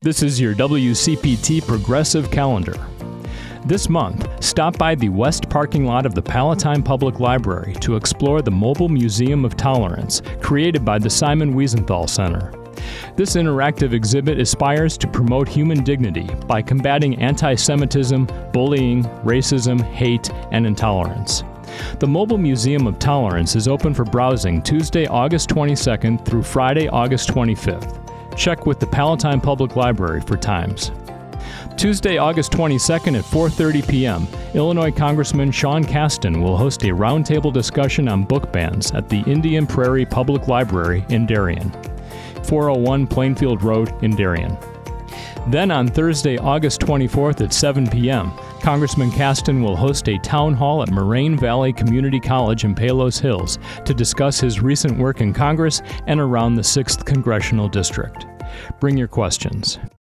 This is your WCPT Progressive Calendar. This month, stop by the west parking lot of the Palatine Public Library to explore the Mobile Museum of Tolerance, created by the Simon Wiesenthal Center. This interactive exhibit aspires to promote human dignity by combating anti-Semitism, bullying, racism, hate, and intolerance. The Mobile Museum of Tolerance is open for browsing Tuesday, August 22nd through Friday, August 25th. Check with the Palatine Public Library for times. Tuesday, August 22nd at 4:30 p.m., Illinois Congressman Sean Casten will host a roundtable discussion on book bans at the Indian Prairie Public Library in Darien, 401 Plainfield Road in Darien. Then on Thursday, August 24th at 7 p.m., Congressman Casten will host a town hall at Moraine Valley Community College in Palos Hills to discuss his recent work in Congress and around the 6th Congressional District. Bring your questions.